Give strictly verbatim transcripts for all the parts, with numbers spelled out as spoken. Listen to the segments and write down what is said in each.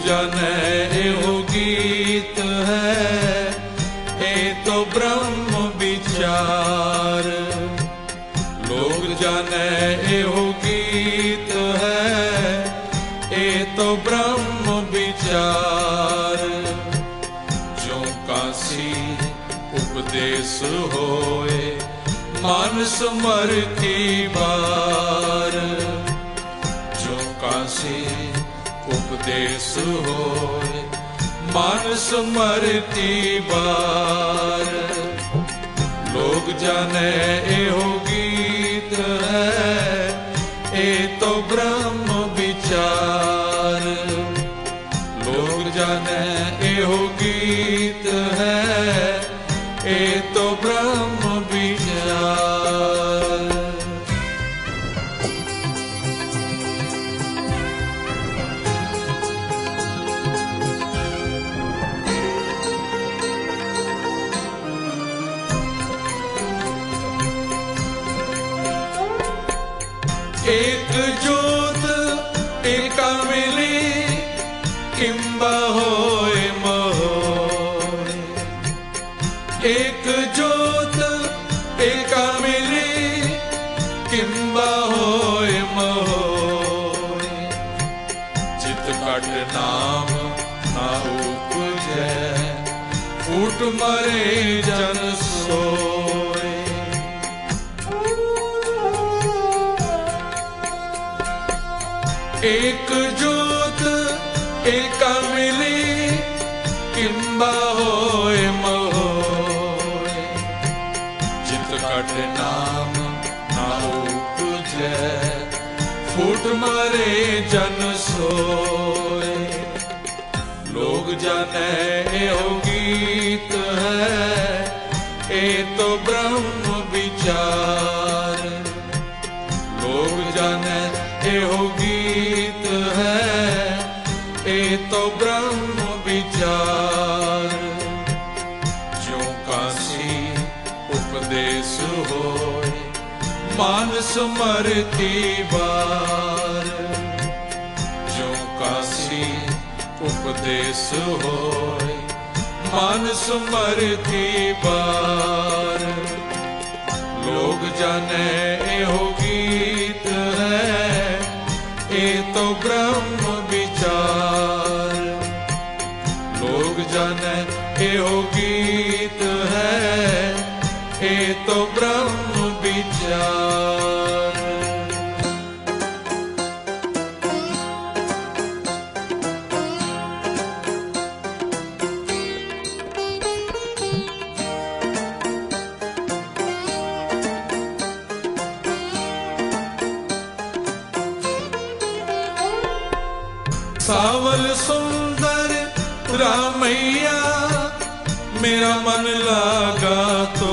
जाने एहो गीत है, ए तो ब्रह्म विचार। लोग जाने एहो गीत है, ए तो ब्रह्म विचार। जो काशी उपदेश होए, मानस मरती बार। जो काशी उपदेश होए, मानस मरती बार। लोग जाने एहो गीत है, ए तो ब्रह्म विचार। लोग जाने एहो गीत है, ए तो ब्रह्म विचार। एक जोत एका मिली, किंबा होए महोए। एक जोत एका मिली, किंबा होए महोए। चित कट नाम ना उपजै, फूट मरे जन सोए। एक जोत एका मिली, किंबा होए महोए। चित कट नाम ना उपजै, फूट मरे जन सोए। लोग जाने एहो गीत है, ए तो ब्रह्म विचार। लोग जाने एहो गीत है, ए तो ब्रह्म विचार। जो काशी उपदेश होए, मानस मरती बार। जो काशी उपदेश होए, मानस मरती बार। लोग जाने एहो गीत है, ए तो ब्रह्म विचार। लोग जाने एहो गीत है, ए तो ब्रह्म विचार। सावल सुंदर रामैया, मेरा मन लागा तो।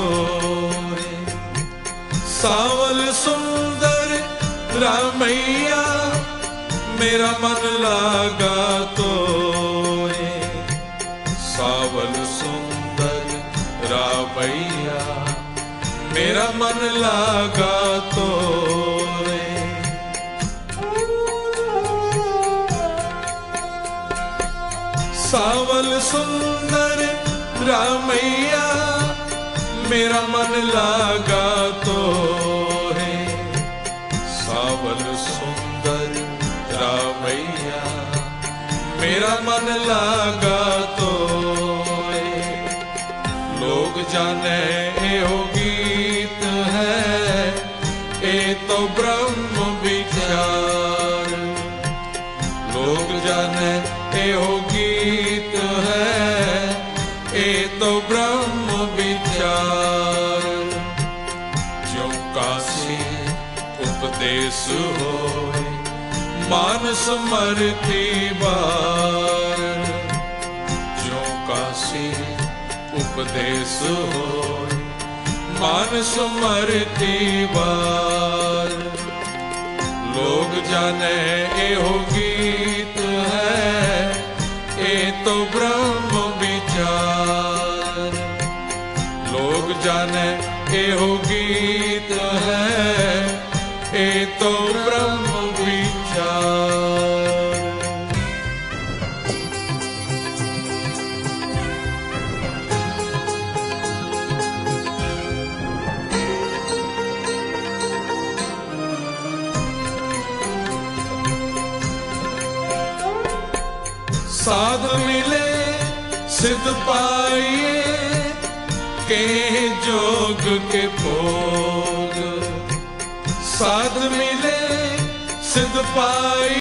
सावल सुंदर रामैया, मेरा मन लागा तो। सावल सुंदर रामैया, मेरा मन लागा तो। सावल सुंदर रामैया, मेरा मन लागा तो है। सावल सुंदर रामैया, मेरा मन लागा तो है। लोग जाने एहो गीत है, ए तो ब्रह्म विचार। लोग जाने एहो गीत है, ए तो ब्रह्म विचार। जो काशी उपदेश होए, मानस मरती बार। जो काशी उपदेश होए, मानस मरती बार। लोग जाने एहो गीत है, ए तो ब्रह्म विचार। लोग जाने एहो गीत है, ए तो ब्रह्म विचार। साध मिले सिद्ध पाइए के जोग के भोग। साध मिले सिद्ध पाइए